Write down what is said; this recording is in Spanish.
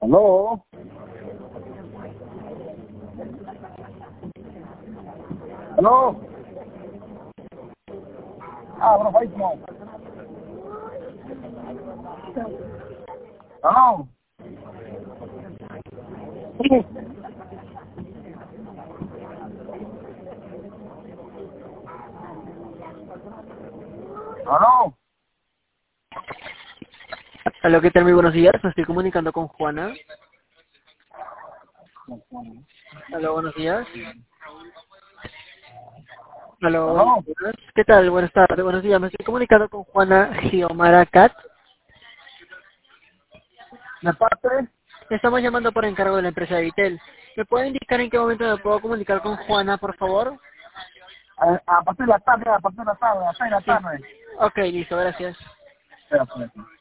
¿Aló? ¿Aló? Ah, bueno, ahí no. ¿Aló? Sí. ¿Aló? Hola, ¿qué tal? Muy buenos días. Me estoy comunicando con Juana. Hola, buenos días. Hola, buenos ¿Aló? días. ¿Qué tal? Buenas tardes, buenos días. Me estoy comunicando con Juana Giomara Cat. ¿De parte? Estamos llamando por encargo de la empresa de Vitel. ¿Me puede indicar en qué momento me puedo comunicar con Juana, por favor? A partir de la tarde, a partir de la tarde, a las 6 de la Sí. tarde. Ok, listo, gracias. Espera.